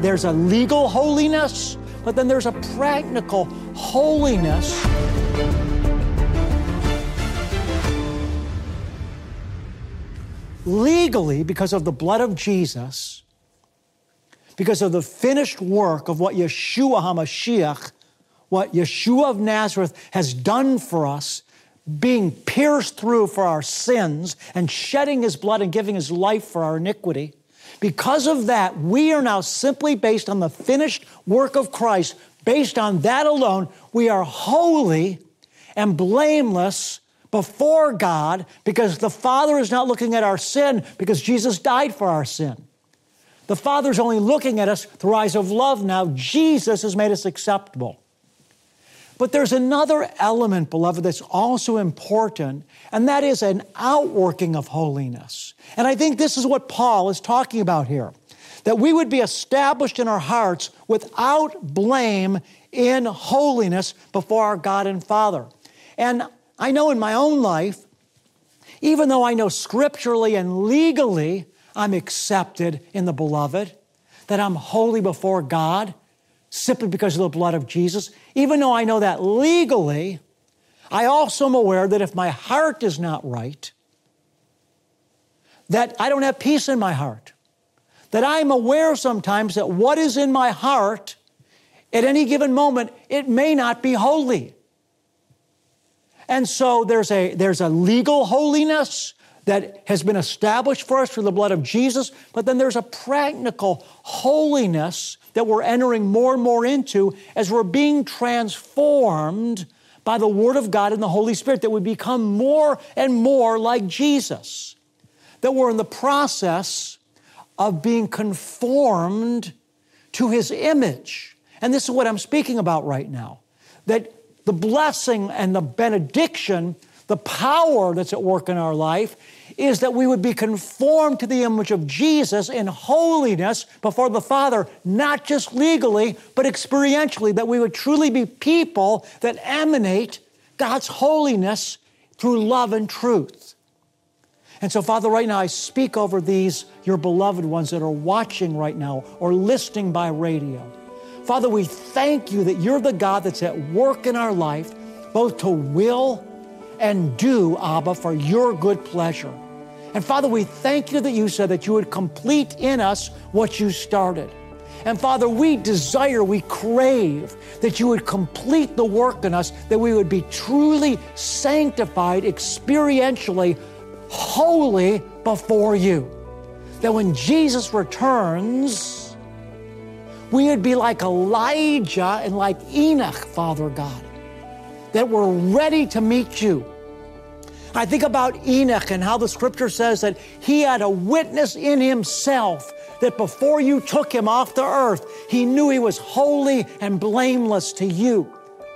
there's a legal holiness, but then there's a practical holiness. Legally, because of the blood of Jesus, because of the finished work of what Yeshua HaMashiach, what Yeshua of Nazareth has done for us, being pierced through for our sins and shedding His blood and giving His life for our iniquity, because of that, we are now simply based on the finished work of Christ. Based on that alone, we are holy and blameless before God, because the Father is not looking at our sin because Jesus died for our sin. The Father's only looking at us through eyes of love now. Jesus has made us acceptable. But there's another element, beloved, that's also important, and that is an outworking of holiness. And I think this is what Paul is talking about here, that we would be established in our hearts without blame in holiness before our God and Father. And I know in my own life, even though I know scripturally and legally I'm accepted in the Beloved, that I'm holy before God simply because of the blood of Jesus, even though I know that legally, I also am aware that if my heart is not right, that I don't have peace in my heart. That I'm aware sometimes that what is in my heart at any given moment, it may not be holy. And so there's a legal holiness that has been established for us through the blood of Jesus, but then there's a practical holiness that we're entering more and more into as we're being transformed by the Word of God and the Holy Spirit, that we become more and more like Jesus, that we're in the process of being conformed to His image. And this is what I'm speaking about right now, that the blessing and the benediction, the power that's at work in our life, is that we would be conformed to the image of Jesus in holiness before the Father, not just legally, but experientially, that we would truly be people that emanate God's holiness through love and truth. And so, Father, right now I speak over these, your beloved ones that are watching right now or listening by radio. Father, we thank you that you're the God that's at work in our life, both to will and do, Abba, for your good pleasure. And Father, we thank you that you said that you would complete in us what you started. And Father, we desire, we crave that you would complete the work in us, that we would be truly sanctified, experientially holy before you. That when Jesus returns, we would be like Elijah and like Enoch, Father God, that we're ready to meet you. I think about Enoch and how the Scripture says that he had a witness in himself that before you took him off the earth, he knew he was holy and blameless to you.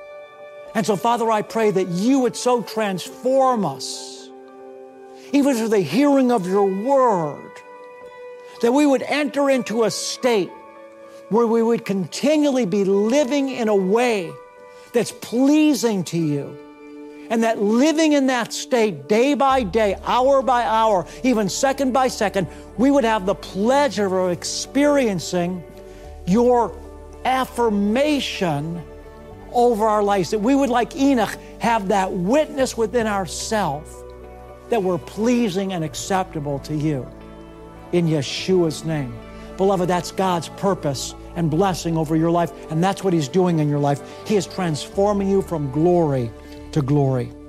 And so, Father, I pray that you would so transform us, even through the hearing of your word, that we would enter into a state where we would continually be living in a way that's pleasing to you. And that living in that state day by day, hour by hour, even second by second, we would have the pleasure of experiencing your affirmation over our lives. That we would, like Enoch, have that witness within ourselves that we're pleasing and acceptable to you. In Yeshua's name. Beloved, that's God's purpose and blessing over your life, and that's what He's doing in your life. He is transforming you from glory to glory.